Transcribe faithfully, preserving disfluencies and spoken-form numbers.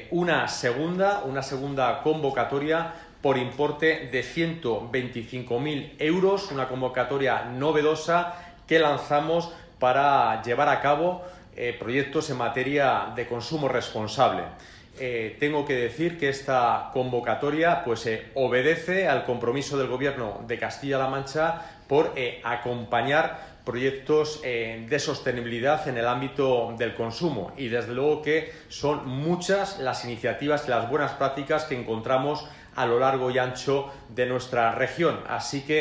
eh, una segunda, una segunda convocatoria por importe de ciento veinticinco mil euros, una convocatoria novedosa que lanzamos para llevar a cabo eh, proyectos en materia de consumo responsable. Eh, tengo que decir que esta convocatoria pues, eh, obedece al compromiso del Gobierno de Castilla-La Mancha por eh, acompañar proyectos eh, de sostenibilidad en el ámbito del consumo, y desde luego que son muchas las iniciativas y las buenas prácticas que encontramos a lo largo y ancho de nuestra región. Así que